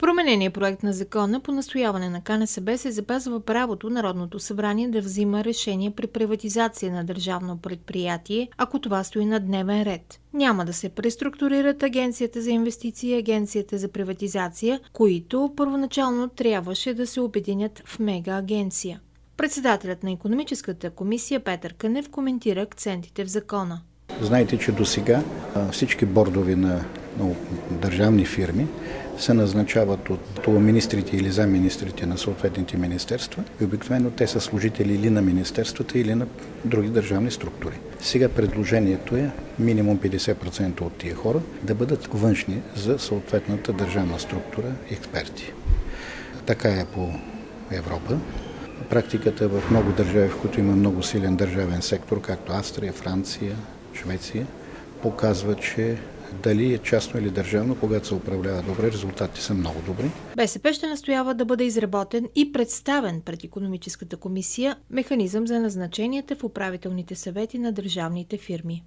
променения проект на закона по настояване на КНСБ се запазва правото Народното събрание да взима решение при приватизация на държавно предприятие, ако това стои на дневен ред. Няма да се преструктурират Агенцията за инвестиции и Агенцията за приватизация, които първоначално трябваше да се обединят в мега-агенция. Председателят на Икономическата комисия Петър Кънев коментира акцентите в закона. Знаете, че досега всички бордови на държавни фирми се назначават от министрите или замминистрите на съответните министерства и обикновено те са служители или на министерствата, или на други държавни структури. Сега предложението е минимум 50% от тия хора да бъдат външни за съответната държавна структура експерти. Така е по Европа. Практиката в много държави, в които има много силен държавен сектор, както Австрия, Франция, Швеция, показва, че дали е частно или държавно, когато се управлява добре, резултатите са много добри. БСП ще настоява да бъде изработен и представен пред Икономическата комисия механизъм за назначенията в управителните съвети на държавните фирми.